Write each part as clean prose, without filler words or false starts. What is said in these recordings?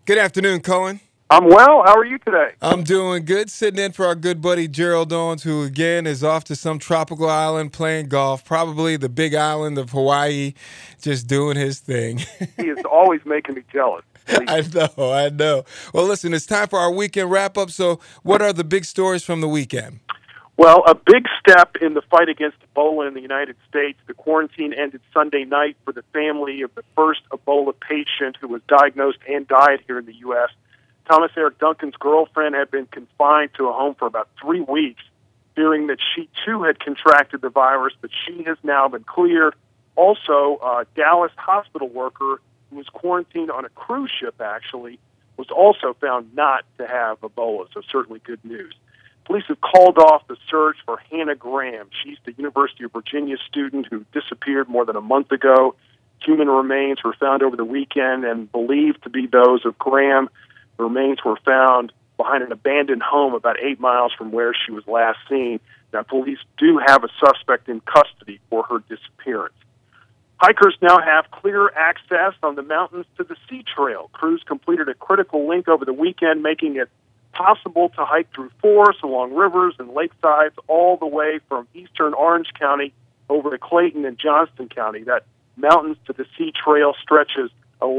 Good afternoon, Cohen. I'm well. How are you today? I'm doing good. Sitting in for our good buddy Gerald Owens, who again is off to some tropical island playing golf, probably the big island of Hawaii, just doing his thing. He is always making me jealous. Believe I me. know, I know. Well, listen, it's time for our weekend wrap up. So, what are the big stories from the weekend? Well, a big step in the fight against Ebola in the United States. The quarantine ended Sunday night for the family of the first Ebola patient who was diagnosed and died here in the U.S. Thomas Eric Duncan's girlfriend had been confined to a home for about 3 weeks, fearing that she too had contracted the virus, but she has now been cleared. Also, a Dallas hospital worker who was quarantined on a cruise ship, actually, was also found not to have Ebola, so certainly good news. Police have called off the search for Hannah Graham. She's the University of Virginia student who disappeared more than a month ago. Human remains were found over the weekend and believed to be those of Graham. The remains were found behind an abandoned home about 8 miles from where she was last seen. Now, police do have a suspect in custody for her disappearance. Hikers now have clear access on the mountains to the Sea Trail. Crews completed a critical link over the weekend, making it possible to hike through forests, along rivers and lakesides, all the way from eastern Orange County over to Clayton and Johnston County. That mountains to the Sea Trail stretches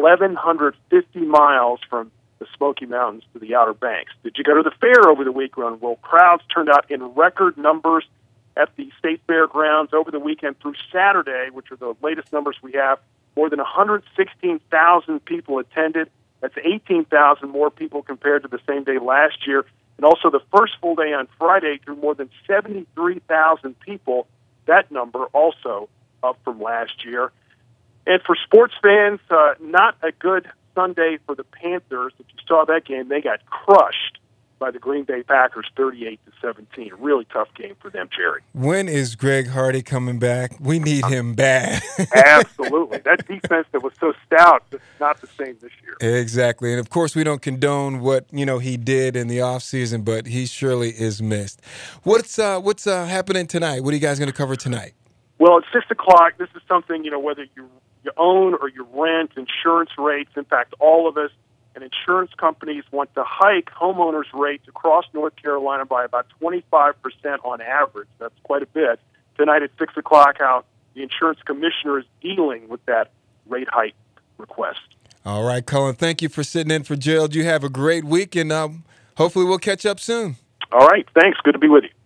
1,150 miles from the Smoky Mountains to the Outer Banks. Did you go to the fair over the weekend? Well, crowds turned out in record numbers at the state fairgrounds over the weekend through Saturday, which are the latest numbers we have. More than 116,000 people attended. That's 18,000 more people compared to the same day last year. And also the first full day on Friday drew more than 73,000 people. That number also up from last year. And for sports fans, not a good Sunday for the Panthers. If you saw that game, they got crushed by the Green Bay Packers 38-17. Really tough game for them, Jerry. When is Greg Hardy coming back? We need him bad. Absolutely. That defense that was so stout is not the same this year. Exactly. And of course, we don't condone what, he did in the offseason, but he surely is missed. What's happening tonight? What are you guys going to cover tonight? Well, it's 6 o'clock. This is something, whether you own or you rent, insurance rates impact all of us. And insurance companies want to hike homeowners' rates across North Carolina by about 25% on average. That's quite a bit. Tonight at 6 o'clock, how the insurance commissioner is dealing with that rate hike request. All right, Colin, thank you for sitting in for Gerald. You have a great week, and hopefully we'll catch up soon. All right, thanks. Good to be with you.